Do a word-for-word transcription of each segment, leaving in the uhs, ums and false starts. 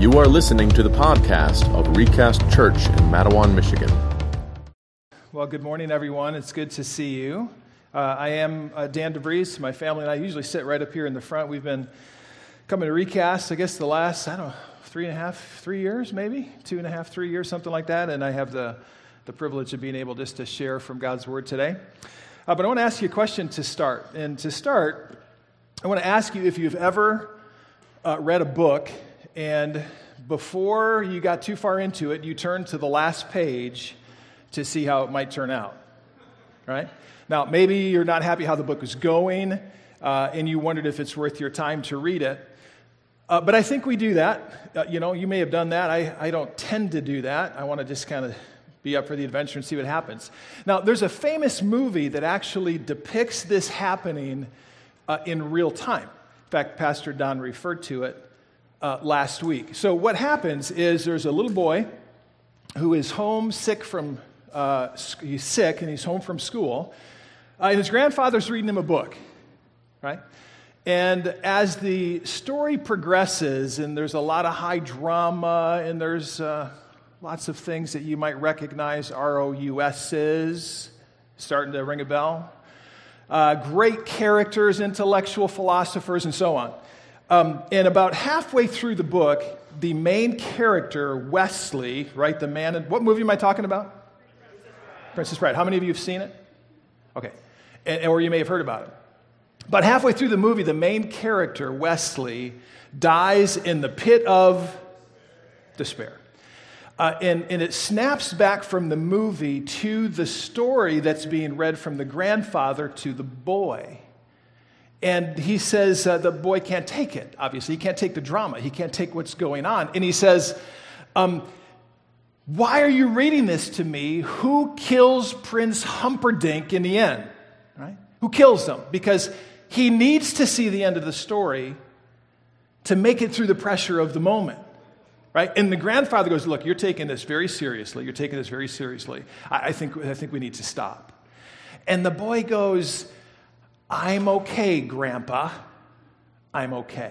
You are listening to the podcast of Recast Church in Matawan, Michigan. Well, good morning, everyone. It's good to see you. Uh, I am uh, Dan DeVries. My family and I usually sit right up here in the front. We've been coming to Recast, I guess, the last, I don't know, three and a half, three years, maybe? Two and a half, three years, something like that. And I have the, the privilege of being able just to share from God's Word today. Uh, but I want to ask you a question to start. And to start, I want to ask you if you've ever uh, read a book and before you got too far into it, you turned to the last page to see how it might turn out, right? Now, maybe you're not happy how the book is going, uh, and you wondered if it's worth your time to read it. Uh, but I think we do that. Uh, you know, you may have done that. I, I don't tend to do that. I want to just kind of be up for the adventure and see what happens. Now, there's a famous movie that actually depicts this happening uh, in real time. In fact, Pastor Don referred to it uh, last week. So what happens is there's a little boy who is home sick from, uh, he's sick and he's home from school, uh, and his grandfather's reading him a book, right? And as the story progresses, and there's a lot of high drama, and there's uh, lots of things that you might recognize, R O U S's, starting to ring a bell. Uh, great characters, intellectual philosophers, and so on. Um, and about halfway through the book, the main character, Wesley, right, the man in, what movie am I talking about? Princess Bride. How many of you have seen it? Okay. And, or you may have heard about it. But halfway through the movie, the main character, Wesley, dies in the pit of despair. Uh, and, and it snaps back from the movie to the story that's being read from the grandfather to the boy. And he says uh, the boy can't take it, obviously. He can't take the drama. He can't take what's going on. And he says, um, why are you reading this to me? Who kills Prince Humperdinck in the end? Right? Who kills him? Because he needs to see the end of the story to make it through the pressure of the moment. Right? And the grandfather goes, look, you're taking this very seriously. You're taking this very seriously. I, I think, I think we need to stop. And the boy goes, I'm okay, Grandpa. I'm okay.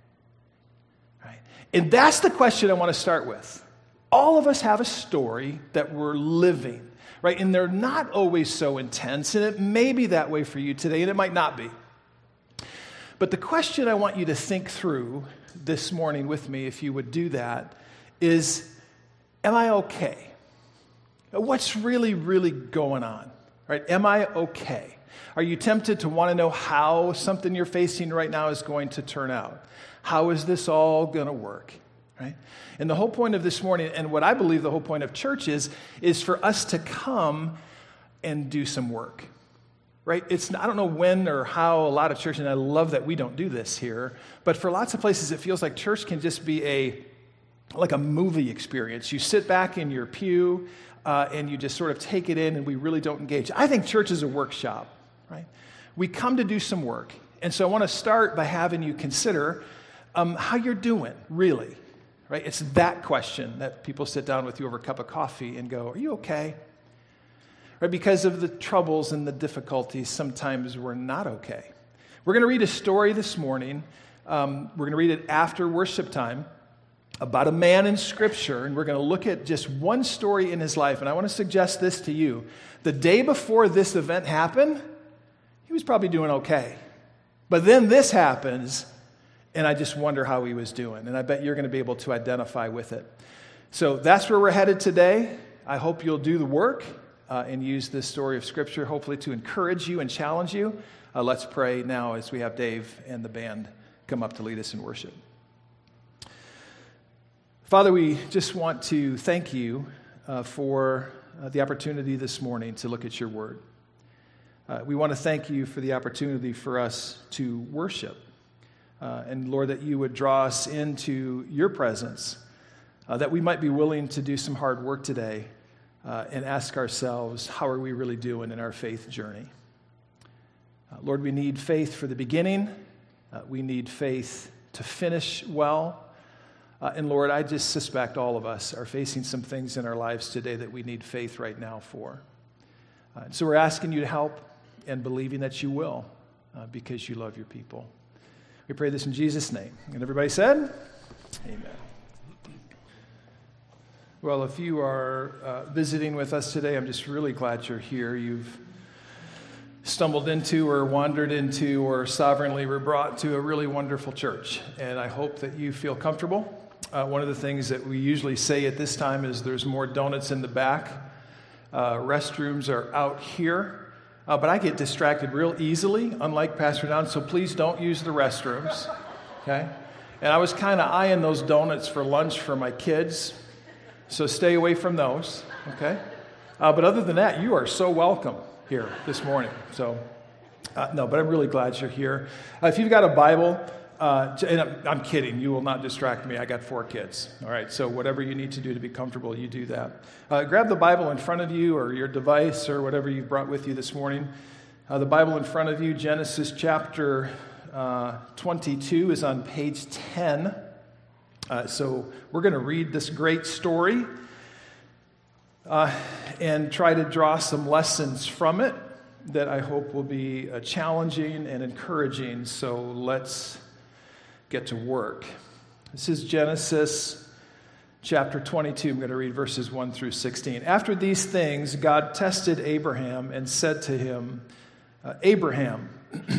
Right? And that's the question I want to start with. All of us have a story that we're living, right? And they're not always so intense, and it may be that way for you today, and it might not be. But the question I want you to think through this morning with me, if you would do that, is, am I okay? What's really, really going on? Right? Am I okay? Are you tempted to want to know how something you're facing right now is going to turn out? How is this all going to work? Right? And the whole point of this morning, and what I believe the whole point of church is, is for us to come and do some work. Right? It's I don't know when or how a lot of churches, and I love that we don't do this here, but for lots of places it feels like church can just be a like a movie experience. You sit back in your pew uh, and you just sort of take it in, and we really don't engage. I think church is a workshop. Right? We come to do some work. And so I want to start by having you consider um, how you're doing, really. Right? It's that question that people sit down with you over a cup of coffee and go, are you okay? Right? Because of the troubles and the difficulties, sometimes we're not okay. We're going to read a story this morning. Um, we're going to read it after worship time about a man in Scripture, and we're going to look at just one story in his life. And I want to suggest this to you. The day before this event happened, he was probably doing okay. But then this happens, and I just wonder how he was doing. And I bet you're going to be able to identify with it. So that's where we're headed today. I hope you'll do the work uh, and use this story of Scripture, hopefully to encourage you and challenge you. Uh, let's pray now as we have Dave and the band come up to lead us in worship. Father, we just want to thank you uh, for uh, the opportunity this morning to look at your word. Uh, we want to thank you for the opportunity for us to worship. Uh, and Lord, that you would draw us into your presence, uh, that we might be willing to do some hard work today uh, and ask ourselves, how are we really doing in our faith journey? Uh, Lord, we need faith for the beginning. Uh, we need faith to finish well. Uh, and Lord, I just suspect all of us are facing some things in our lives today that we need faith right now for. Uh, so we're asking you to help, and believing that you will, uh, because you love your people. We pray this in Jesus' name. And everybody said, amen. Well, if you are uh, visiting with us today, I'm just really glad you're here. You've stumbled into or wandered into or sovereignly were brought to a really wonderful church, and I hope that you feel comfortable. Uh, one of the things that we usually say at this time is there's more donuts in the back. Uh, restrooms are out here, uh, but I get distracted real easily, unlike Pastor Don, so please don't use the restrooms, okay? And I was kind of eyeing those donuts for lunch for my kids, so stay away from those, okay? Uh, but other than that, you are so welcome here this morning. So, uh, no, but I'm really glad you're here. Uh, if you've got a Bible, uh, and I'm, I'm kidding, you will not distract me. I got four kids, all right? So whatever you need to do to be comfortable, you do that. Uh, grab the Bible in front of you or your device or whatever you've brought with you this morning. Uh, the Bible in front of you, Genesis chapter uh, twenty-two is on page ten. Uh, so we're going to read this great story uh, and try to draw some lessons from it that I hope will be uh, challenging and encouraging. So let's get to work. This is Genesis chapter twenty-two. I'm going to read verses one through sixteen. After these things, God tested Abraham and said to him, uh, Abraham,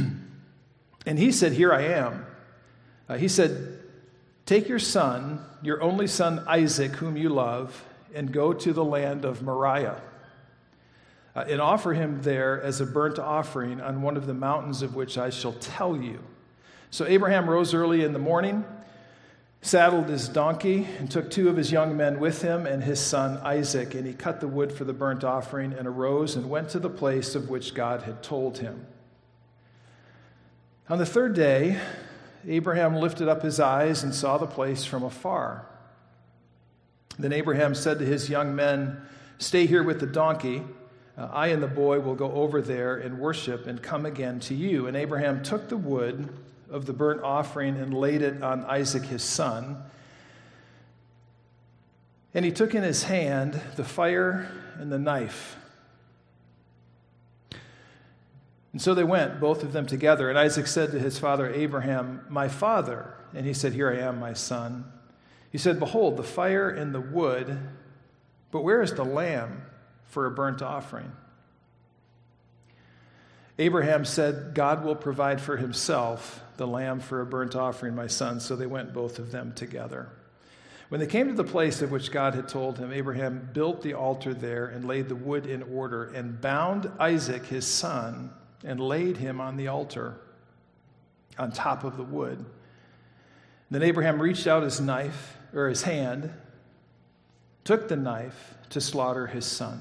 and he said, "Here I am." Uh, he said, "Take your son, your only son Isaac, whom you love, and go to the land of Moriah, uh, and offer him there as a burnt offering on one of the mountains of which I shall tell you." So Abraham rose early in the morning, saddled his donkey, and took two of his young men with him and his son Isaac, and he cut the wood for the burnt offering and arose and went to the place of which God had told him. On the third day, Abraham lifted up his eyes and saw the place from afar. Then Abraham said to his young men, "Stay here with the donkey. Uh, I and the boy will go over there and worship and come again to you." And Abraham took the wood of the burnt offering and laid it on Isaac his son. And he took in his hand the fire and the knife. And so they went, both of them together. And Isaac said to his father Abraham, "My father." And he said, "Here I am, my son." He said, "Behold, the fire and the wood, but where is the lamb for a burnt offering?" Abraham said, "God will provide for himself the lamb for a burnt offering, my son." So they went, both of them together. When they came to the place of which God had told him, Abraham built the altar there and laid the wood in order and bound Isaac his son and laid him on the altar on top of the wood. Then Abraham reached out his knife, or his hand, took the knife to slaughter his son.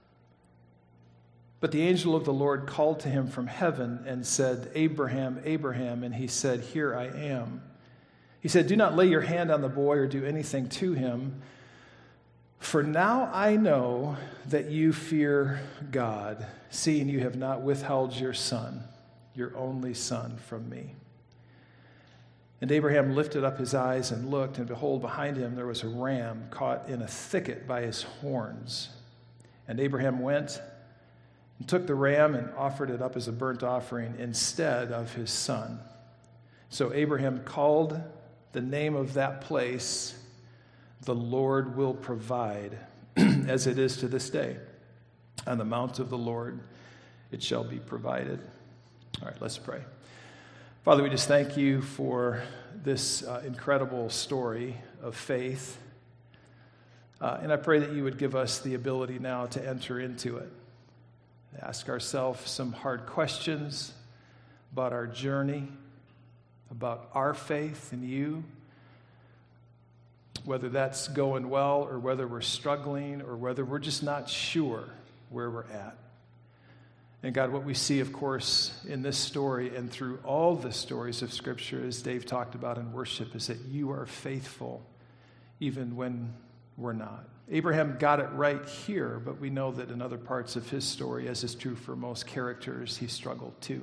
But the angel of the Lord called to him from heaven and said, "Abraham, Abraham." And he said, "Here I am." He said, "Do not lay your hand on the boy or do anything to him. For now I know that you fear God, seeing you have not withheld your son, your only son, from me." And Abraham lifted up his eyes and looked, and behold, behind him there was a ram caught in a thicket by his horns. And Abraham went and took the ram and offered it up as a burnt offering instead of his son. So Abraham called the name of that place, "The Lord will provide," as it is to this day. On the mount of the Lord it shall be provided. All right, let's pray. Father, we just thank you for this uh, incredible story of faith. Uh, and I pray that you would give us the ability now to enter into it. Ask ourselves some hard questions about our journey, about our faith in you, whether that's going well or whether we're struggling or whether we're just not sure where we're at. And God, what we see, of course, in this story and through all the stories of Scripture, as Dave talked about in worship, is that you are faithful even when we're not. Abraham got it right here, but we know that in other parts of his story, as is true for most characters, he struggled too.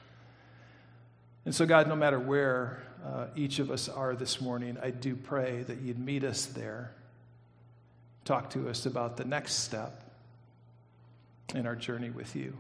And so, God, no matter where uh, each of us are this morning, I do pray that you'd meet us there. Talk to us about the next step in our journey with you.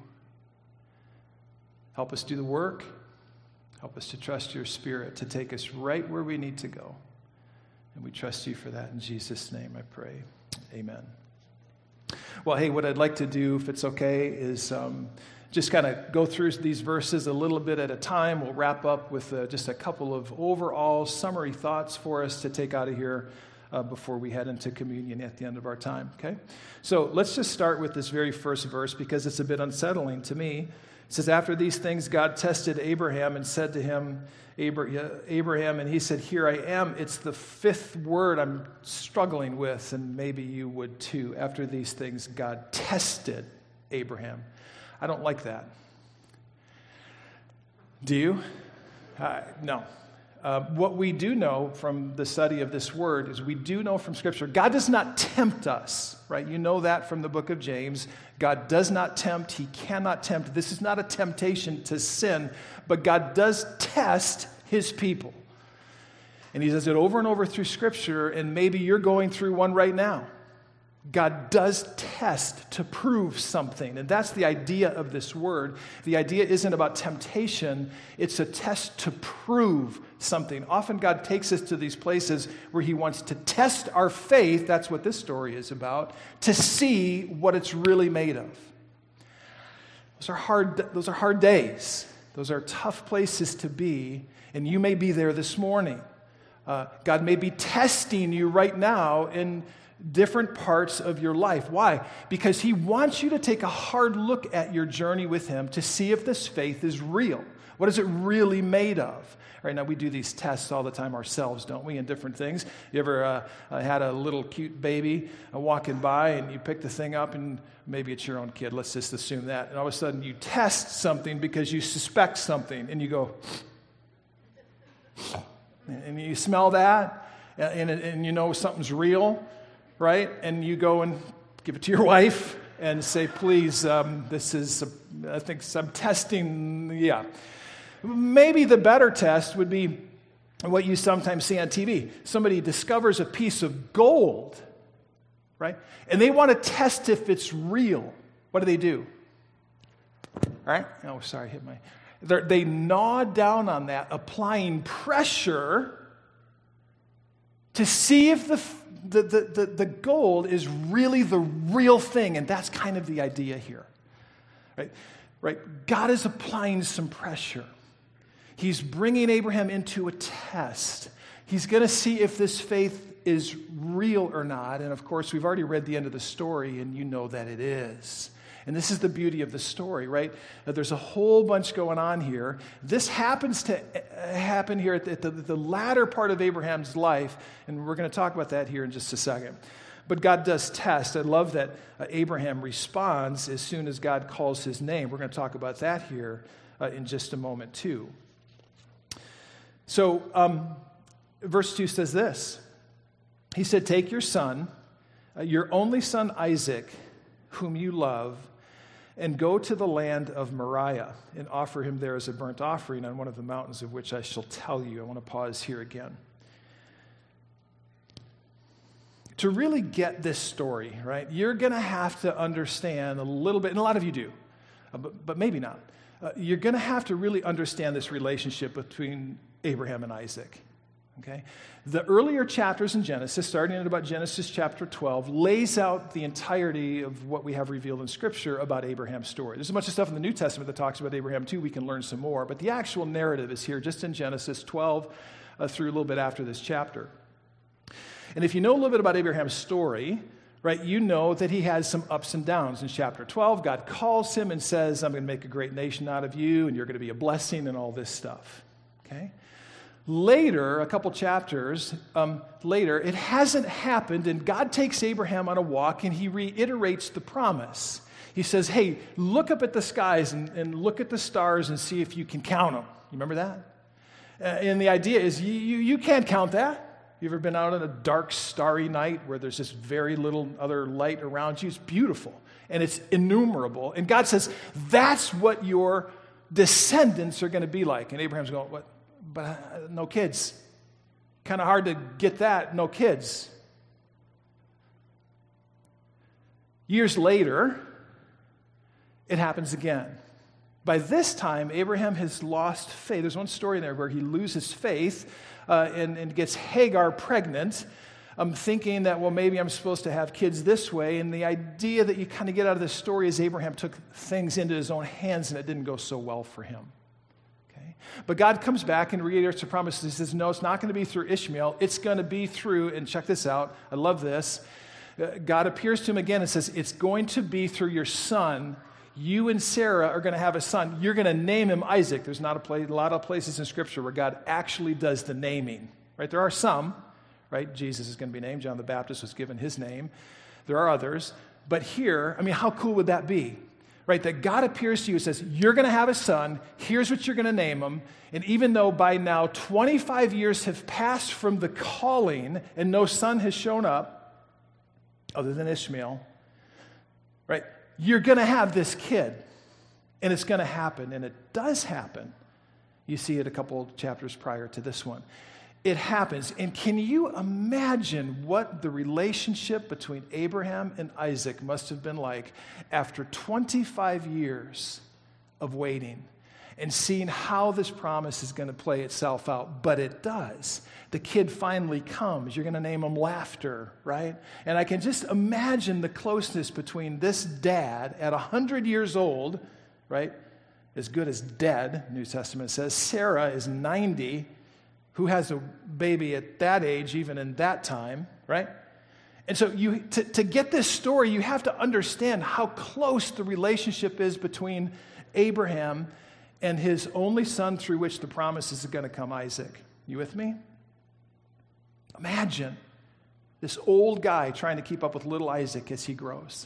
Help us do the work. Help us to trust your Spirit to take us right where we need to go. And we trust you for that. In Jesus' name I pray. Amen. Well, hey, what I'd like to do, if it's okay, is um, just kind of go through these verses a little bit at a time. We'll wrap up with uh, just a couple of overall summary thoughts for us to take out of here uh, before we head into communion at the end of our time, okay? So let's just start with this very first verse because it's a bit unsettling to me. It says, after these things, God tested Abraham and said to him, Abraham, and he said, here I am. It's the fifth word I'm struggling with, and maybe you would too. After these things, God tested Abraham. I don't like that. Do you? Uh, no. Uh, what we do know from the study of this word is we do know from Scripture, God does not tempt us, right? You know that from the book of James. God does not tempt. He cannot tempt. This is not a temptation to sin, but God does test his people. And he does it over and over through Scripture, and maybe you're going through one right now. God does test to prove something, and that's the idea of this word. The idea isn't about temptation, it's a test to prove something. Often God takes us to these places where he wants to test our faith, that's what this story is about, to see what it's really made of. Those are hard, those are hard days. Those are tough places to be, and you may be there this morning. Uh, God may be testing you right now in different parts of your life. Why? Because he wants you to take a hard look at your journey with him to see if this faith is real. What is it really made of? Right now, we do these tests all the time ourselves, don't we, in different things. You ever uh, uh, had a little cute baby uh, walking by and you pick the thing up and maybe it's your own kid, let's just assume that, and all of a sudden you test something because you suspect something and you go, and you smell that and, and, and you know something's real, right? And you go and give it to your wife and say, please, um, this is, a, I think I'm testing, yeah. Maybe the better test would be what you sometimes see on T V. Somebody discovers a piece of gold, right? And they want to test if it's real. What do they do? Right? Oh, sorry, I hit my... They're, they gnaw down on that, applying pressure to see if the, the, the, the, the gold is really the real thing. And that's kind of the idea here. Right? Right? God is applying some pressure. He's bringing Abraham into a test. He's going to see if this faith is real or not. And of course, we've already read the end of the story, and you know that it is. And this is the beauty of the story, right? There's a whole bunch going on here. This happens to happen here at the, the latter part of Abraham's life, and we're going to talk about that here in just a second. But God does test. I love that uh, Abraham responds as soon as God calls his name. We're going to talk about that here uh, in just a moment, too. So, um, verse two says this. He said, take your son, uh, your only son Isaac, whom you love, and go to the land of Moriah and offer him there as a burnt offering on one of the mountains of which I shall tell you. I want to pause here again. To really get this story, right, you're going to have to understand a little bit, and a lot of you do, uh, but, but maybe not. Uh, you're going to have to really understand this relationship between Abraham and Isaac, okay? The earlier chapters in Genesis, starting at about Genesis chapter twelve, lays out the entirety of what we have revealed in Scripture about Abraham's story. There's a bunch of stuff in the New Testament that talks about Abraham too. We can learn some more, but the actual narrative is here just in Genesis twelve uh, through a little bit after this chapter. And if you know a little bit about Abraham's story, right, you know that he has some ups and downs. In chapter twelve, God calls him and says, I'm going to make a great nation out of you, and you're going to be a blessing and all this stuff, okay? Later, a couple chapters um, later, it hasn't happened, and God takes Abraham on a walk, and he reiterates the promise. He says, hey, look up at the skies and, and look at the stars and see if you can count them. You remember that? Uh, and the idea is you, you, you can't count that. You ever been out on a dark, starry night where there's just very little other light around you? It's beautiful, and it's innumerable. And God says, that's what your descendants are going to be like. And Abraham's going, what? But uh, no kids. Kind of hard to get that, no kids. Years later, it happens again. By this time, Abraham has lost faith. There's one story there where he loses faith uh, and, and gets Hagar pregnant. I'm thinking that, well, maybe I'm supposed to have kids this way. And the idea that you kind of get out of this story is Abraham took things into his own hands and it didn't go so well for him. Okay? But God comes back and reiterates the promise. He says, no, it's not going to be through Ishmael. It's going to be through, and check this out. I love this. God appears to him again and says, it's going to be through your son. You and Sarah are going to have a son. You're going to name him Isaac. There's not a, place, a lot of places in Scripture where God actually does the naming. Right? There are some. Right? Jesus is going to be named. John the Baptist was given his name. There are others. But here, I mean, how cool would that be? Right? That God appears to you and says, you're going to have a son. Here's what you're going to name him. And even though by now twenty-five years have passed from the calling and no son has shown up, other than Ishmael, right? You're going to have this kid. And it's going to happen. And it does happen. You see it a couple chapters prior to this one. It happens. And can you imagine what the relationship between Abraham and Isaac must have been like after twenty-five years of waiting and seeing how this promise is going to play itself out? But it does. The kid finally comes. You're going to name him Laughter, right? And I can just imagine the closeness between this dad at one hundred years old, right? As good as dead, New Testament says. Sarah is ninety. Who has a baby at that age, even in that time, right? And so you to, to get this story, you have to understand how close the relationship is between Abraham and his only son through which the promise is going to come, Isaac. You with me? Imagine this old guy trying to keep up with little Isaac as he grows.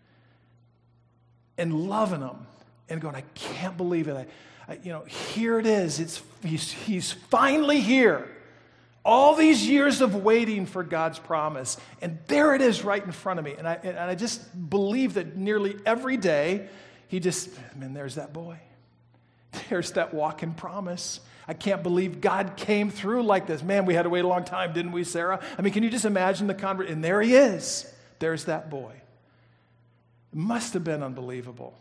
And loving him and going, I can't believe it. I, You know, here it is. It's he's, he's finally here. All these years of waiting for God's promise. And there it is right in front of me. And I, and I just believe that nearly every day, he just, man, there's that boy. There's that walking promise. I can't believe God came through like this. Man, we had to wait a long time, didn't we, Sarah? I mean, can you just imagine the conversation? And there he is. There's that boy. It must have been unbelievable.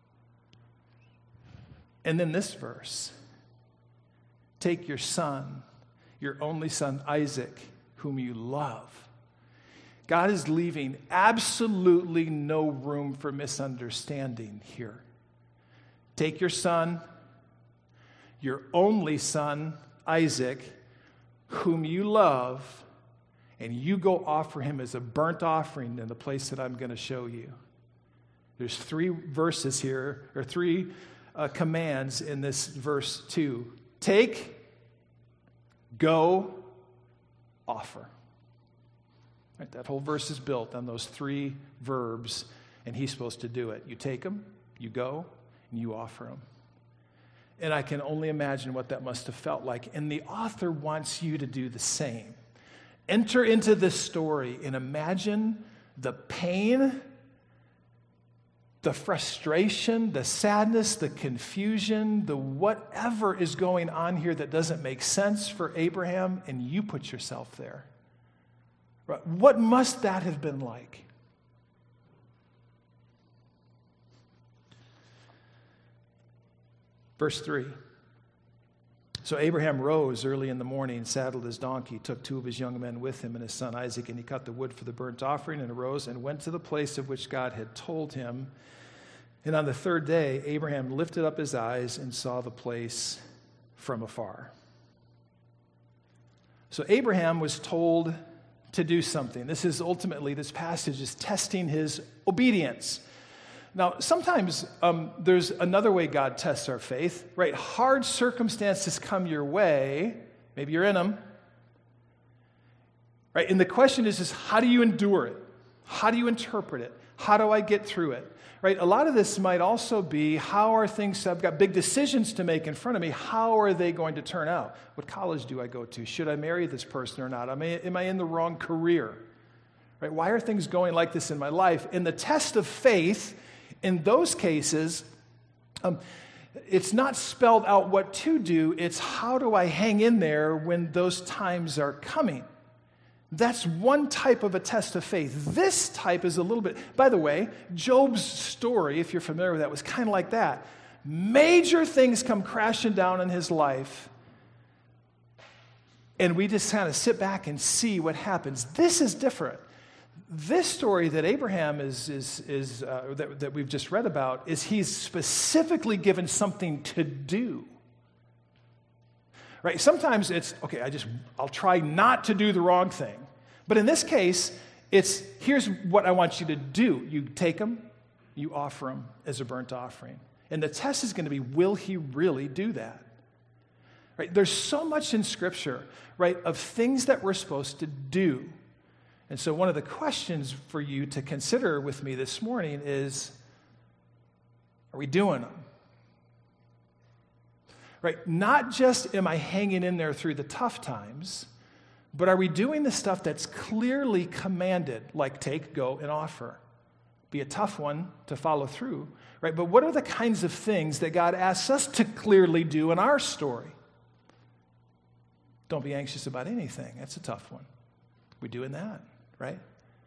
And then this verse, take your son, your only son, Isaac, whom you love. God is leaving absolutely no room for misunderstanding here. Take your son, your only son, Isaac, whom you love, and you go offer him as a burnt offering in the place that I'm going to show you. There's three verses here, or three Uh, commands in this verse two. Take, go, offer. Right, that whole verse is built on those three verbs, and he's supposed to do it. You take them, you go, and you offer them. And I can only imagine what that must have felt like. And the author wants you to do the same. Enter into this story and imagine the pain, the frustration, the sadness, the confusion, the whatever is going on here that doesn't make sense for Abraham, and you put yourself there. What must that have been like? Verse three. So Abraham rose early in the morning, saddled his donkey, took two of his young men with him and his son Isaac, and he cut the wood for the burnt offering and arose and went to the place of which God had told him. And on the third day, Abraham lifted up his eyes and saw the place from afar. So Abraham was told to do something. This is ultimately, this passage is testing his obedience. Now, sometimes um, there's another way God tests our faith, right? Hard circumstances come your way. Maybe you're in them. Right? And the question is, is how do you endure it? How do you interpret it? How do I get through it? Right? A lot of this might also be, how are things, I've got big decisions to make in front of me. How are they going to turn out? What college do I go to? Should I marry this person or not? Am I, am I in the wrong career? Right? Why are things going like this in my life? And the test of faith, in those cases, um, it's not spelled out what to do. It's how do I hang in there when those times are coming? That's one type of a test of faith. This type is a little bit, by the way, Job's story, if you're familiar with that, was kind of like that. Major things come crashing down in his life. and we just kind of sit back and see what happens. This is different. This story that Abraham is, is, is uh, that, that we've just read about is he's specifically given something to do. Right? Sometimes it's, okay, I just, I'll try not to do the wrong thing. But in this case, it's, here's what I want you to do. You take them, you offer them as a burnt offering. And the test is going to be, will he really do that? Right? There's so much in Scripture, right, of things that we're supposed to do. And so one of the questions for you to consider with me this morning is, are we doing them? Right? Not just am I hanging in there through the tough times, but are we doing the stuff that's clearly commanded, like take, go, and offer? Be a tough one to follow through, right? But what are the kinds of things that God asks us to clearly do in our story? Don't be anxious about anything. That's a tough one. We're doing that, right?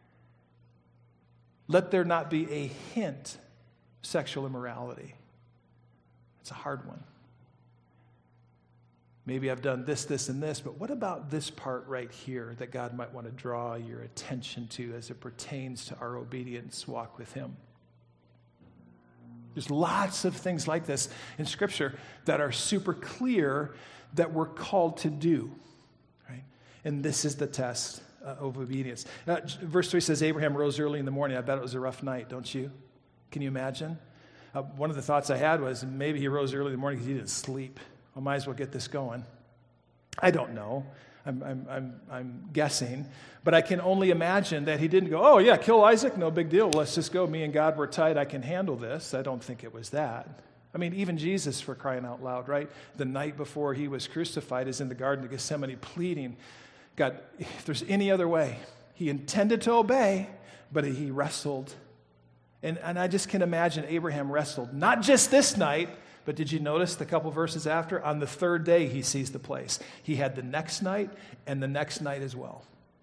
Let there not be a hint of sexual immorality. It's a hard one. Maybe I've done this, this, and this, but what about this part right here that God might want to draw your attention to as it pertains to our obedience walk with Him? There's lots of things like this in Scripture that are super clear that we're called to do, right? And this is the test uh, of obedience. Now, verse three says, Abraham rose early in the morning. I bet it was a rough night, don't you? Can you imagine? Uh, one of the thoughts I had was maybe he rose early in the morning because he didn't sleep. I might as well get this going. I don't know. I'm, I'm, I'm, I'm guessing. But I can only imagine that he didn't go, oh, yeah, kill Isaac, no big deal. Let's just go. Me and God were tight. I can handle this. I don't think it was that. I mean, even Jesus, for crying out loud, right? The night before he was crucified is in the Garden of Gethsemane pleading, God, if there's any other way. He intended to obey, but he wrestled. And, and I just can imagine Abraham wrestled. Not just this night, but did you notice the couple verses after? On the third day, he sees the place. He had the next night and the next night as well.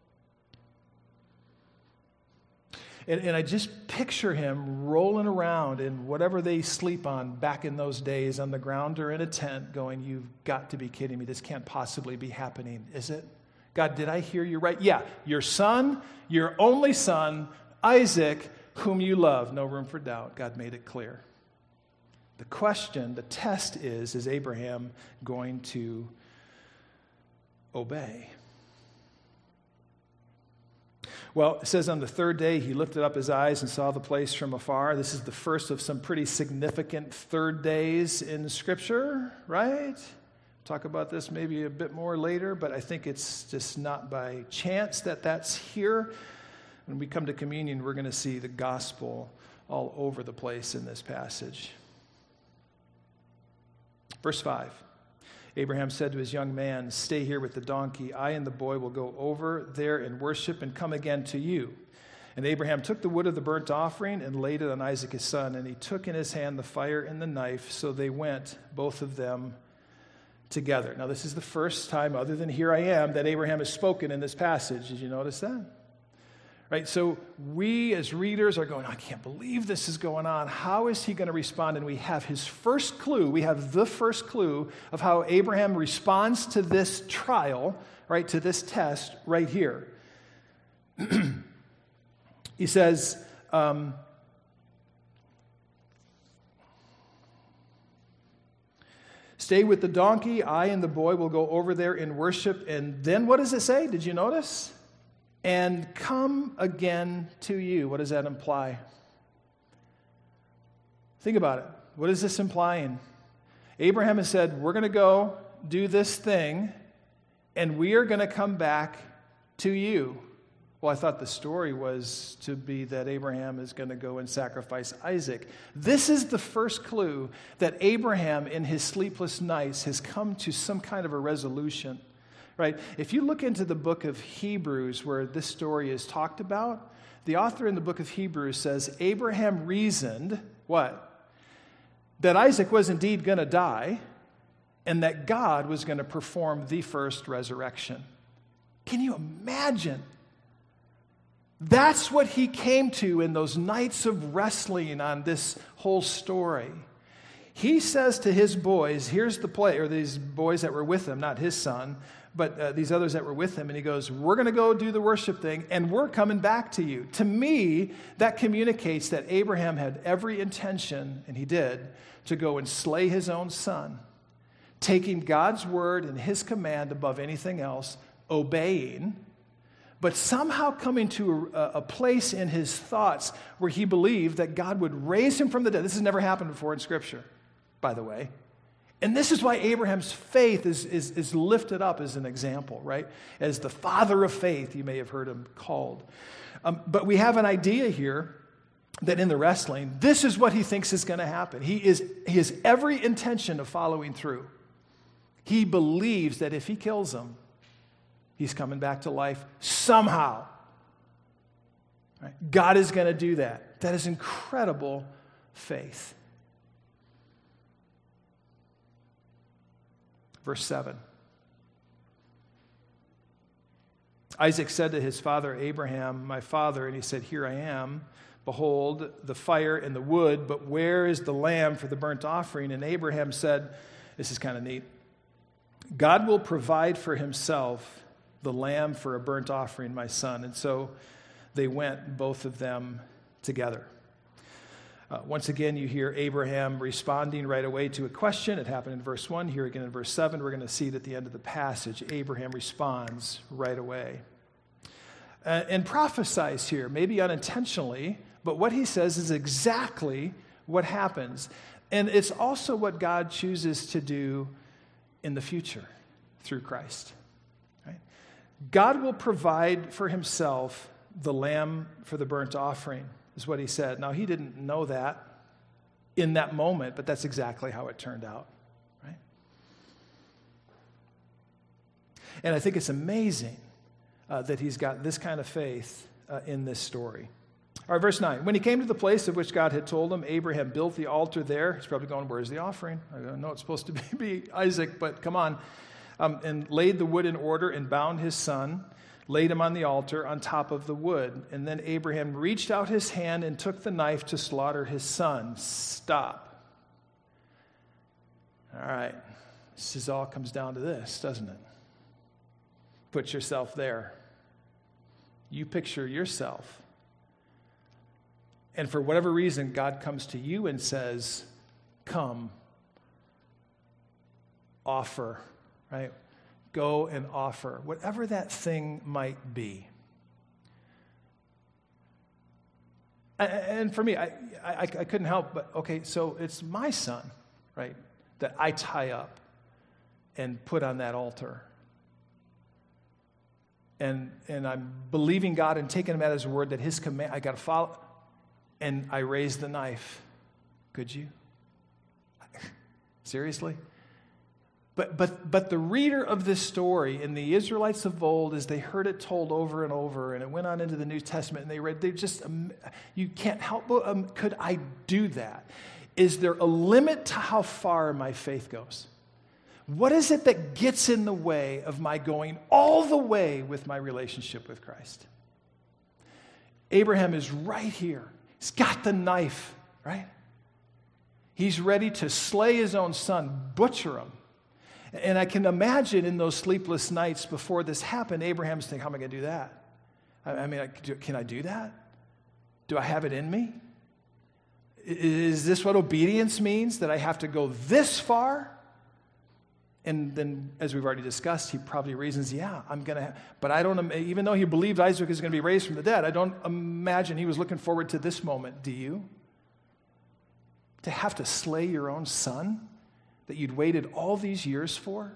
And, and I just picture him rolling around in whatever they sleep on back in those days on the ground or in a tent going, you've got to be kidding me. This can't possibly be happening, is it? God, did I hear you right? Yeah, your son, your only son, Isaac, whom you love. No room for doubt. God made it clear. The question, the test is, is Abraham going to obey? Well, it says on the third day, he lifted up his eyes and saw the place from afar. This is the first of some pretty significant third days in Scripture, right? Talk about this maybe a bit more later, but I think it's just not by chance that that's here. When we come to communion, we're going to see the gospel all over the place in this passage. Verse five, Abraham said to his young man, stay here with the donkey. I and the boy will go over there and worship and come again to you. And Abraham took the wood of the burnt offering and laid it on Isaac his son. And he took in his hand the fire and the knife. So they went, both of them, together. Now this is the first time, other than here I am, that Abraham has spoken in this passage. Did you notice that? Right, so we as readers are going, I can't believe this is going on. How is he going to respond? And we have his first clue. We have the first clue of how Abraham responds to this trial, right, to this test right here. He says, um, stay with the donkey. I and the boy will go over there and worship. And then what does it say? Did you notice? And come again to you. What does that imply? Think about it. What is this implying? Abraham has said, we're going to go do this thing, and we are going to come back to you. Well, I thought the story was to be that Abraham is going to go and sacrifice Isaac. This is the first clue that Abraham, in his sleepless nights, has come to some kind of a resolution. Right? If you look into the book of Hebrews where this story is talked about, the author in the book of Hebrews says, Abraham reasoned, what? That Isaac was indeed going to die and that God was going to perform the first resurrection. Can you imagine? That's what he came to in those nights of wrestling on this whole story. He says to his boys, here's the play, or these boys that were with him, not his son, but uh, these others that were with him, and he goes, we're going to go do the worship thing, and we're coming back to you. To me, that communicates that Abraham had every intention, and he did, to go and slay his own son, taking God's word and his command above anything else, obeying, but somehow coming to a, a place in his thoughts where he believed that God would raise him from the dead. This has never happened before in Scripture, by the way. And this is why Abraham's faith is, is, is lifted up as an example, right? As the father of faith, you may have heard him called. Um, but we have an idea here that in the wrestling, this is what he thinks is going to happen. He is he has every intention of following through. He believes that if he kills him, he's coming back to life somehow. Right? God is going to do that. That is incredible faith. Verse seven. Isaac said to his father Abraham, my father, and he said, here I am. Behold, the fire and the wood, but where is the lamb for the burnt offering? And Abraham said, this is kind of neat, God will provide for himself the lamb for a burnt offering, my son. And so they went, both of them, together. Uh, once again, you hear Abraham responding right away to a question. It happened in verse one. Here again in verse seven. We're going to see it at the end of the passage. Abraham responds right away. Uh, and prophesies here, maybe unintentionally, but what he says is exactly what happens. And it's also what God chooses to do in the future through Christ. Right? God will provide for himself the lamb for the burnt offering, is what he said. Now, he didn't know that in that moment, but that's exactly how it turned out. Right? And I think it's amazing uh, that he's got this kind of faith uh, in this story. All right, verse nine. When he came to the place of which God had told him, Abraham built the altar there. He's probably going, where's the offering? I don't know it's supposed to be, be Isaac, but come on. Um, and laid the wood in order and bound his son, laid him on the altar on top of the wood. And then Abraham reached out his hand and took the knife to slaughter his son. Stop. All right. This is all comes down to this, doesn't it? Put yourself there. You picture yourself. And for whatever reason, God comes to you and says, come, offer, right? Go and offer, whatever that thing might be. And for me, I, I, I couldn't help but, okay, so it's my son, right, that I tie up and put on that altar. And and I'm believing God and taking him at his word that his command, I got to follow. And I raise the knife. Could you? Seriously? But but but the reader of this story and the Israelites of old, as they heard it told over and over, and it went on into the New Testament, and they read, they just, um, you can't help but, um, could I do that? Is there a limit to how far my faith goes? What is it that gets in the way of my going all the way with my relationship with Christ? Abraham is right here. He's got the knife, right? He's ready to slay his own son, butcher him. And I can imagine in those sleepless nights before this happened, Abraham's thinking, how am I going to do that? I mean, can I do that? Do I have it in me? Is this what obedience means, that I have to go this far? And then, as we've already discussed, he probably reasons, yeah, I'm going to, but I don't, even though he believed Isaac is going to be raised from the dead, I don't imagine he was looking forward to this moment. Do you? To have to slay your own son that you'd waited all these years for?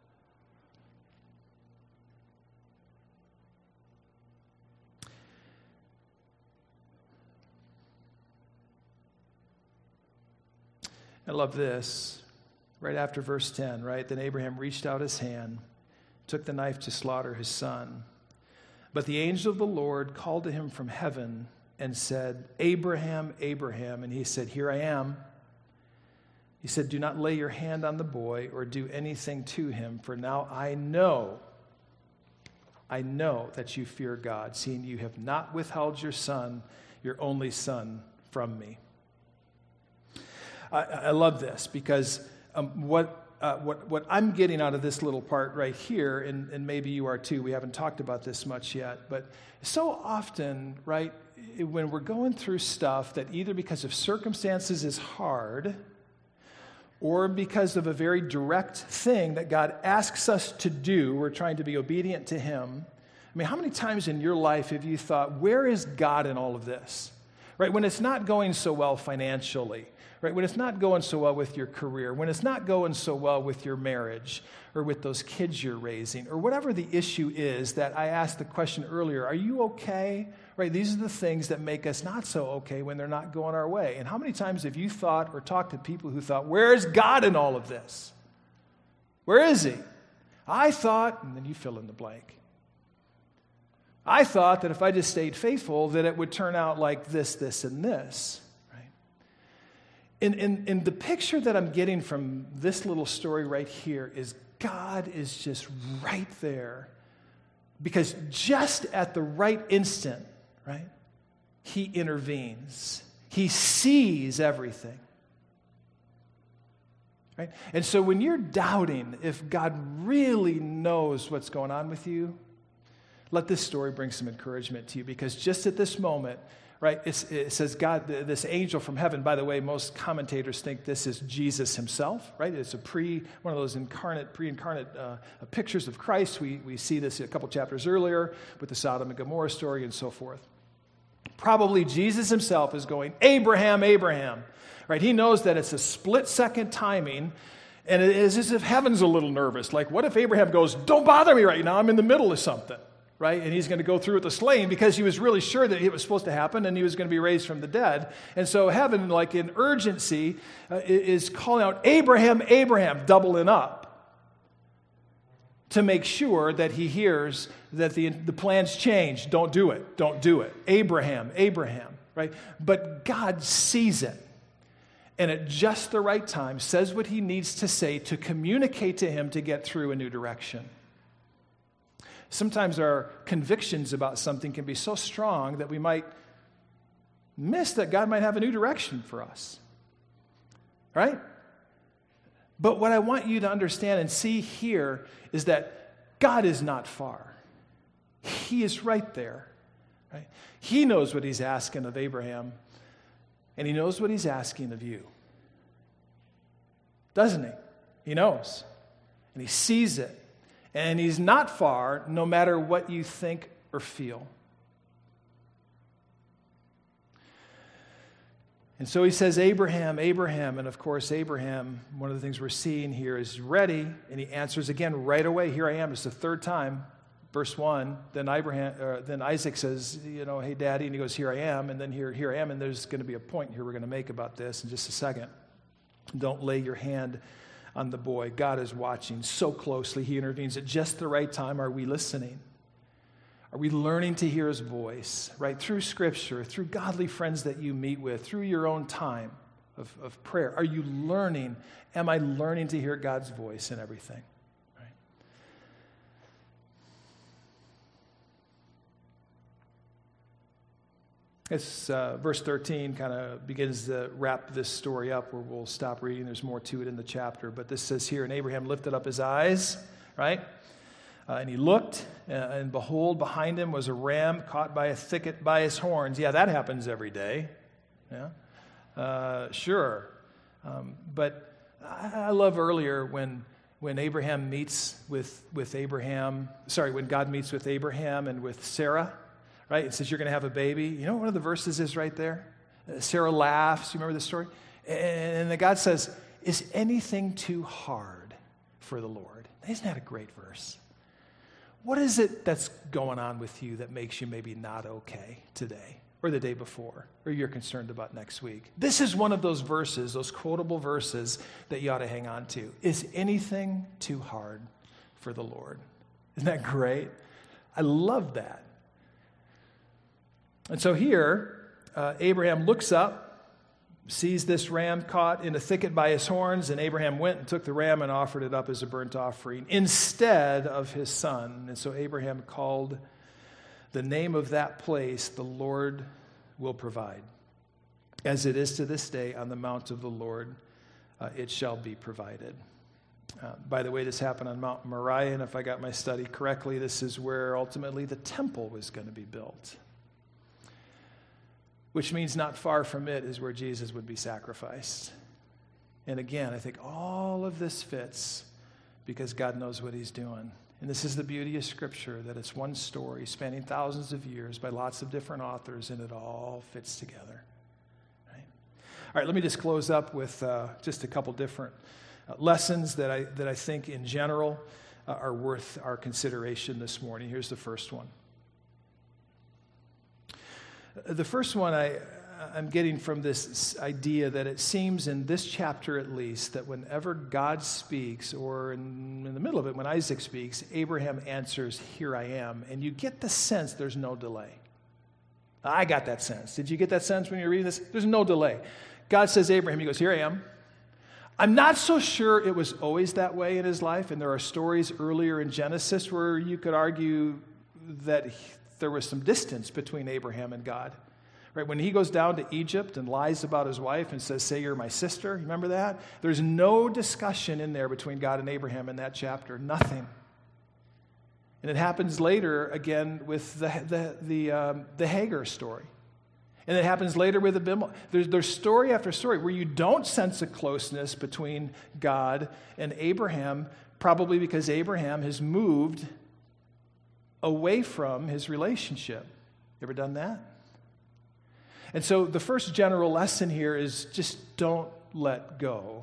I love this. Right after verse ten, right? Then Abraham reached out his hand, took the knife to slaughter his son. But the angel of the Lord called to him from heaven and said, Abraham, Abraham. And he said, here I am. He said, do not lay your hand on the boy or do anything to him, for now I know, I know that you fear God, seeing you have not withheld your son, your only son, from me. I, I love this because um, what, uh, what, what I'm getting out of this little part right here, and, and maybe you are too, we haven't talked about this much yet, but so often, right, when we're going through stuff that either because of circumstances is hard or because of a very direct thing that God asks us to do, we're trying to be obedient to Him. I mean, how many times in your life have you thought, where is God in all of this? Right, when it's not going so well financially, right, when it's not going so well with your career, when it's not going so well with your marriage or with those kids you're raising, or whatever the issue is that I asked the question earlier, are you okay? Right, these are the things that make us not so okay when they're not going our way. And how many times have you thought or talked to people who thought, where is God in all of this? Where is He? I thought, and then you fill in the blank. I thought that if I just stayed faithful, that it would turn out like this, this, and this. Right? In, in, in the picture that I'm getting from this little story right here is God is just right there. Because just at the right instant, right, He intervenes. He sees everything. Right? And so when you're doubting if God really knows what's going on with you, let this story bring some encouragement to you, because just at this moment, right, it's, it says God, this angel from heaven, by the way, most commentators think this is Jesus Himself, right? It's a pre, one of those incarnate, pre-incarnate uh, pictures of Christ. We, we see this a couple chapters earlier with the Sodom and Gomorrah story and so forth. Probably Jesus Himself is going, Abraham, Abraham, right? He knows that it's a split-second timing, and it is as if heaven's a little nervous. Like, what if Abraham goes, don't bother me right now, I'm in the middle of something. Right? And he's going to go through with the slaying because he was really sure that it was supposed to happen and he was going to be raised from the dead. And so heaven, like in urgency, uh, is calling out, Abraham, Abraham, doubling up to make sure that he hears that the, the plans change. Don't do it. Don't do it. Abraham, Abraham, right? But God sees it. And at just the right time, says what He needs to say to communicate to him to get through a new direction. Sometimes our convictions about something can be so strong that we might miss that God might have a new direction for us. Right? But what I want you to understand and see here is that God is not far. He is right there. Right? He knows what He's asking of Abraham, and He knows what He's asking of you. Doesn't He? He knows. And He sees it. And He's not far, no matter what you think or feel. And so He says, Abraham, Abraham. And of course, Abraham, one of the things we're seeing here, is ready. And he answers again right away, here I am. It's the third time. Verse one, then Abraham, uh, then Isaac says, you know, hey, Daddy. And he goes, here I am. And then here, here I am. And there's going to be a point here we're going to make about this in just a second. Don't lay your hand on the boy. God is watching so closely. He intervenes at just the right time. Are we listening? Are we learning to hear His voice, right? Through Scripture, through godly friends that you meet with, through your own time of, of prayer. Are you learning? Am I learning to hear God's voice in everything? Right? It's, uh, verse thirteen kind of begins to wrap this story up where we'll stop reading. There's more to it in the chapter. But this says here, and Abraham lifted up his eyes, right? Uh, and he looked, uh, and behold, behind him was a ram caught by a thicket by his horns. Yeah, that happens every day. Yeah, uh, sure. Um, but I, I love earlier when when Abraham meets with, with Abraham, sorry, when God meets with Abraham and with Sarah, right? It says you're going to have a baby. You know what one of the verses is right there? Uh, Sarah laughs. You remember this story? And, and the God says, is anything too hard for the Lord? Isn't that a great verse? What is it that's going on with you that makes you maybe not okay today or the day before or you're concerned about next week? This is one of those verses, those quotable verses that you ought to hang on to. Is anything too hard for the Lord? Isn't that great? I love that. And so here, uh, Abraham looks up, sees this ram caught in a thicket by his horns, and Abraham went and took the ram and offered it up as a burnt offering instead of his son. And so Abraham called the name of that place, the Lord will provide. as it is to this day on the mount of the Lord, uh, it shall be provided. Uh, by the way, this happened on Mount Moriah, and if I got my study correctly, this is where ultimately the temple was going to be built. Which means not far from it is where Jesus would be sacrificed. And again, I think all of this fits because God knows what he's doing. And this is the beauty of Scripture, that it's one story spanning thousands of years by lots of different authors, and it all fits together. Right? All right, let me just close up with uh, just a couple different uh, lessons that I, that I think in general uh, are worth our consideration this morning. Here's the first one. The first one I, I'm getting from this idea that it seems in this chapter at least that whenever God speaks, or in, in the middle of it when Isaac speaks, Abraham answers, "Here I am." And you get the sense there's no delay. I got that sense. Did you get that sense when you're reading this? There's no delay. God says, Abraham, he goes, "Here I am." I'm not so sure it was always that way in his life, and there are stories earlier in Genesis where you could argue that he, there was some distance between Abraham and God. Right? When he goes down to Egypt and lies about his wife and says, "Say you're my sister," remember that? There's no discussion in there between God and Abraham in that chapter, nothing. And it happens later again with the the the, um, the Hagar story. And it happens later with Abimelech. There's, there's story after story where you don't sense a closeness between God and Abraham, probably because Abraham has moved away from his relationship. You ever done that? And so the first general lesson here is just don't let go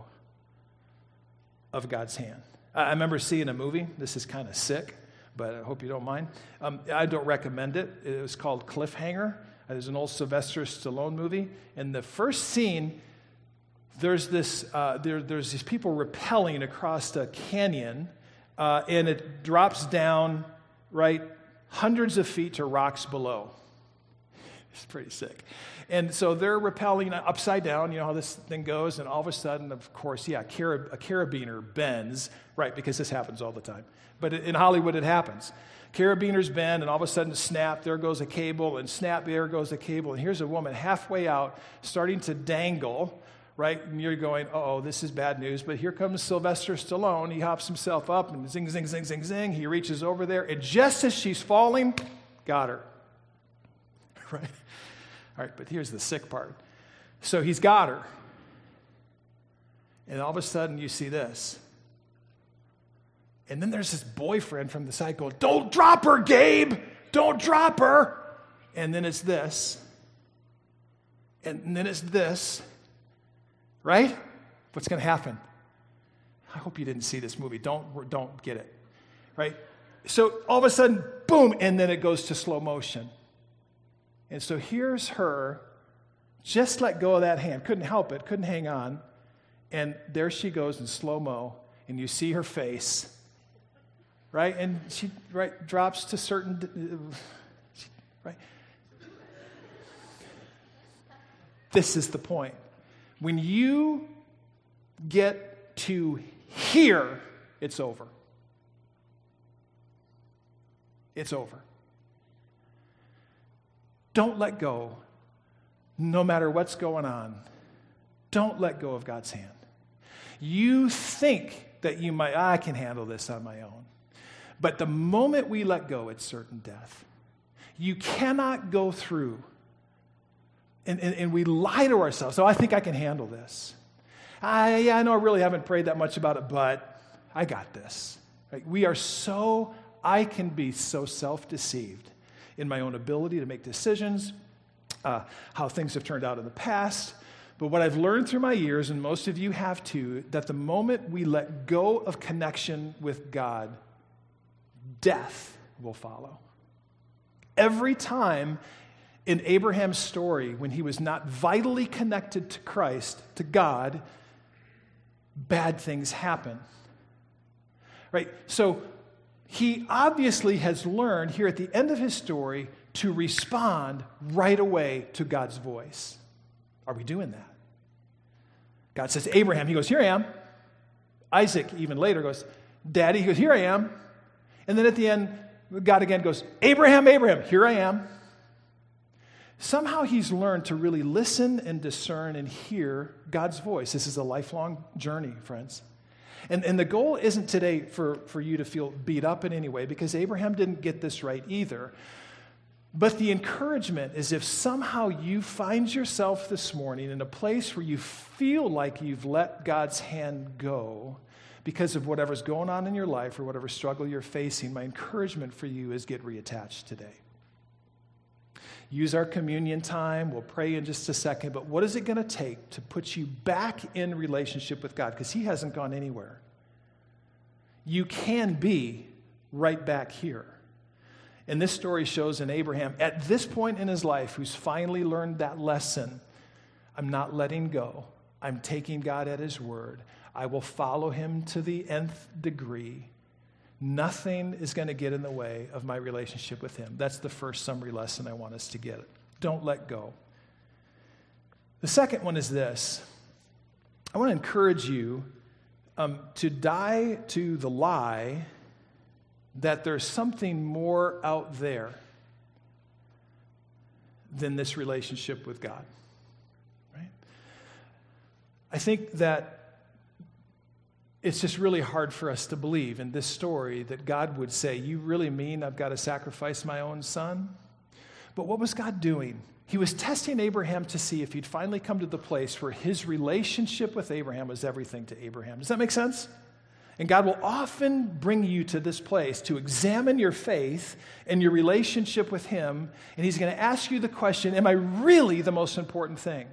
of God's hand. I remember seeing a movie. This is kind of sick, but I hope you don't mind. Um, I don't recommend it. It was called Cliffhanger. It was an old Sylvester Stallone movie. In the first scene, there's this uh, there, there's these people rappelling across a canyon, uh, and it drops down, right, hundreds of feet to rocks below. It's pretty sick. And so they're rappelling upside down, you know how this thing goes, and all of a sudden, of course, yeah, a, carab- a carabiner bends, right, because this happens all the time. But in Hollywood, it happens. Carabiners bend, and all of a sudden, snap, there goes a cable, and snap, there goes a cable. And here's a woman halfway out, starting to dangle, right? And you're going, uh-oh, this is bad news. But here comes Sylvester Stallone. He hops himself up, and zing, zing, zing, zing, zing. He reaches over there, and just as she's falling, got her. Right? All right, but here's the sick part. So he's got her. And all of a sudden, you see this. And then there's this boyfriend from the side going, "Don't drop her, Gabe! Don't drop her!" And then it's this. And then it's this. Right? What's going to happen? I hope you didn't see this movie. Don't, don't get it. Right? So all of a sudden, boom, and then it goes to slow motion. And so here's her, just let go of that hand. Couldn't help it, couldn't hang on. And there she goes in slow-mo, and you see her face, right? And she right drops to certain, right? This is the point. When you get to here, it's over. It's over. Don't let go, no matter what's going on. Don't let go of God's hand. You think that you might, I can handle this on my own. But the moment we let go, it's certain death. You cannot go through, and, and, and we lie to ourselves. Oh, I think I can handle this. I, yeah, I know I really haven't prayed that much about it, but I got this. Right? We are so, I can be so self-deceived in my own ability to make decisions, uh, how things have turned out in the past. But what I've learned through my years, and most of you have too, that the moment we let go of connection with God, death will follow. Every time in Abraham's story, when he was not vitally connected to Christ, to God, bad things happen. Right? So he obviously has learned here at the end of his story to respond right away to God's voice. Are we doing that? God says, Abraham, he goes, "Here I am." Isaac, even later, goes, "Daddy," he goes, "Here I am." And then at the end, God again goes, "Abraham, Abraham, here I am." Somehow he's learned to really listen and discern and hear God's voice. This is a lifelong journey, friends. And, and the goal isn't today for, for you to feel beat up in any way, because Abraham didn't get this right either. But the encouragement is, if somehow you find yourself this morning in a place where you feel like you've let God's hand go because of whatever's going on in your life or whatever struggle you're facing, my encouragement for you is get reattached today. Use our communion time. We'll pray in just a second. But what is it going to take to put you back in relationship with God? Because he hasn't gone anywhere. You can be right back here. And this story shows in Abraham, at this point in his life, who's finally learned that lesson, I'm not letting go. I'm taking God at his word. I will follow him to the nth degree. Nothing is going to get in the way of my relationship with him. That's the first summary lesson I want us to get. Don't let go. The second one is this. I want to encourage you um, to die to the lie that there's something more out there than this relationship with God. Right? I think that it's just really hard for us to believe in this story that God would say, you really mean I've got to sacrifice my own son? But what was God doing? He was testing Abraham to see if he'd finally come to the place where his relationship with Abraham was everything to Abraham. Does that make sense? And God will often bring you to this place to examine your faith and your relationship with him, and he's going to ask you the question, am I really the most important thing?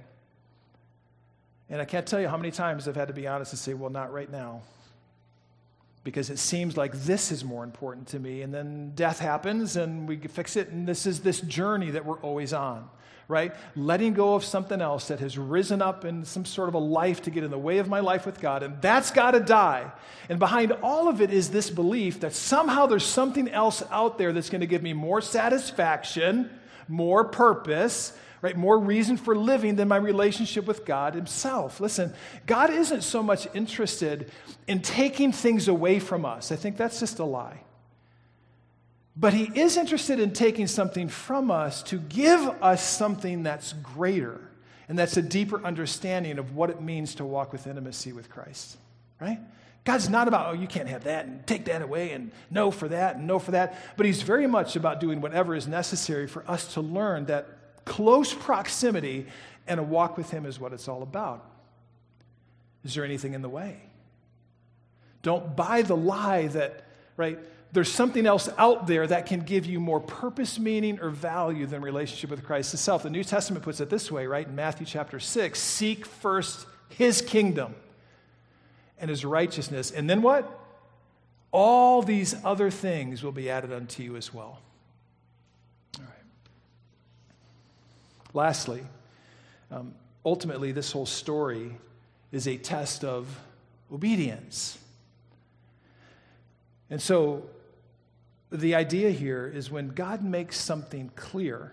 And I can't tell you how many times I've had to be honest and say, well, not right now. Because it seems like this is more important to me. And then death happens and we fix it. And this is this journey that we're always on, right? Letting go of something else that has risen up in some sort of a life to get in the way of my life with God. And that's got to die. And behind all of it is this belief that somehow there's something else out there that's going to give me more satisfaction, more purpose, right? More reason for living than my relationship with God himself. Listen, God isn't so much interested in taking things away from us. I think that's just a lie. But he is interested in taking something from us to give us something that's greater, and that's a deeper understanding of what it means to walk with intimacy with Christ, right? God's not about, oh, you can't have that and take that away and no for that and no for that. But he's very much about doing whatever is necessary for us to learn that close proximity and a walk with him is what it's all about. Is there anything in the way? Don't buy the lie that, right, there's something else out there that can give you more purpose, meaning, or value than relationship with Christ himself. The New Testament puts it this way, right? In Matthew chapter six, seek first his kingdom and his righteousness. And then what? All these other things will be added unto you as well. All right. Lastly, um, ultimately, this whole story is a test of obedience. And so, the idea here is when God makes something clear,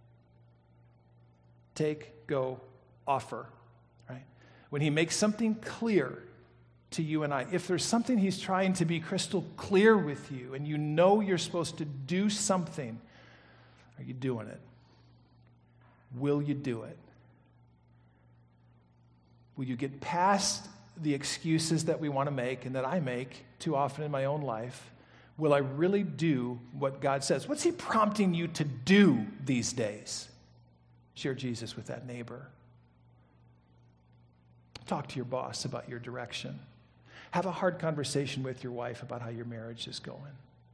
take, go, offer, right? When he makes something clear to you and I, if there's something he's trying to be crystal clear with you and you know you're supposed to do something, are you doing it? Will you do it? Will you get past the excuses that we want to make and that I make too often in my own life? Will I really do what God says? What's he prompting you to do these days? Share Jesus with that neighbor. Talk to your boss about your direction. Have a hard conversation with your wife about how your marriage is going.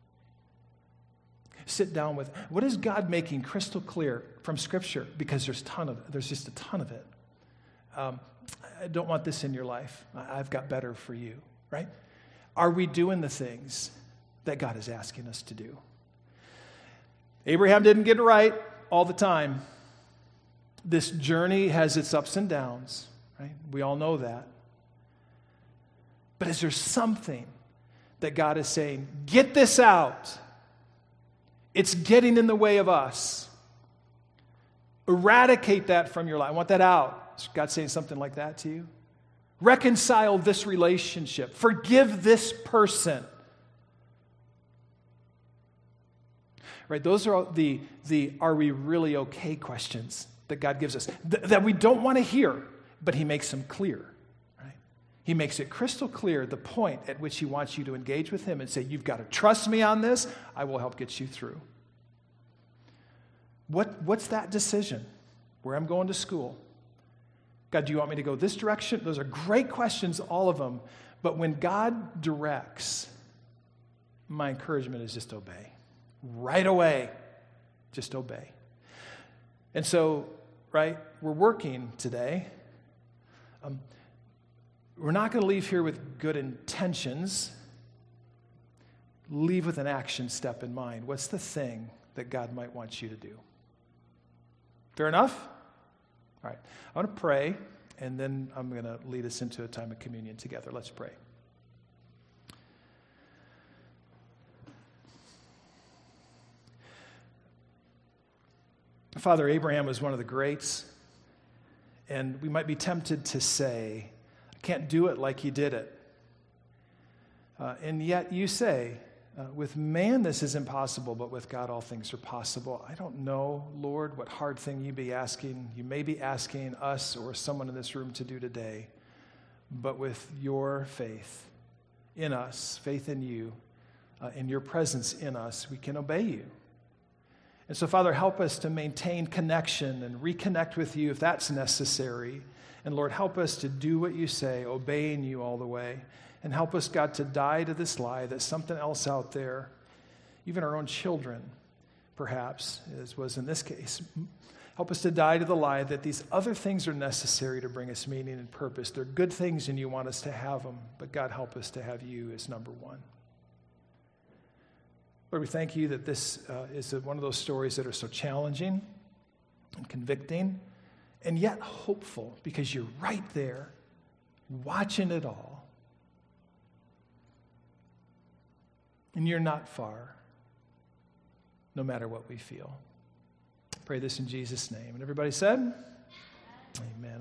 Sit down with, what is God making crystal clear from Scripture? Because there's ton of there's just a ton of it. Um, I don't want this in your life. I've got better for you, right? Are we doing the things that God is asking us to do? Abraham didn't get it right all the time. This journey has its ups and downs, right? We all know that. But is there something that God is saying, get this out? It's getting in the way of us. Eradicate that from your life. I want that out. Is God saying something like that to you? Reconcile this relationship. Forgive this person. right? Those are all the, the are we really okay questions that God gives us, th- that we don't want to hear, but he makes them clear, right? He makes it crystal clear the point at which he wants you to engage with him and say, you've got to trust me on this. I will help get you through. What, what's that decision? Where I'm going to school? God, do you want me to go this direction? Those are great questions, all of them. But when God directs, my encouragement is just obey. Right away, just obey. And so, right, we're working today. Um, we're not going to leave here with good intentions. Leave with an action step in mind. What's the thing that God might want you to do? Fair enough? All right. I want to pray, and then I'm going to lead us into a time of communion together. Let's pray. Father, Abraham was one of the greats, and we might be tempted to say, I can't do it like he did it. Uh, and yet you say, uh, with man this is impossible, but with God all things are possible. I don't know, Lord, what hard thing you be asking. You may be asking us or someone in this room to do today, but with your faith in us, faith in you, uh, in your presence in us, we can obey you. And so, Father, help us to maintain connection and reconnect with you if that's necessary. And Lord, help us to do what you say, obeying you all the way. And help us, God, to die to this lie that something else out there, even our own children, perhaps, as was in this case, help us to die to the lie that these other things are necessary to bring us meaning and purpose. They're good things and you want us to have them, but God, help us to have you as number one. Lord, we thank you that this uh, is one of those stories that are so challenging and convicting, and yet hopeful, because you're right there, watching it all. And you're not far, no matter what we feel. Pray this in Jesus' name. And everybody said, amen.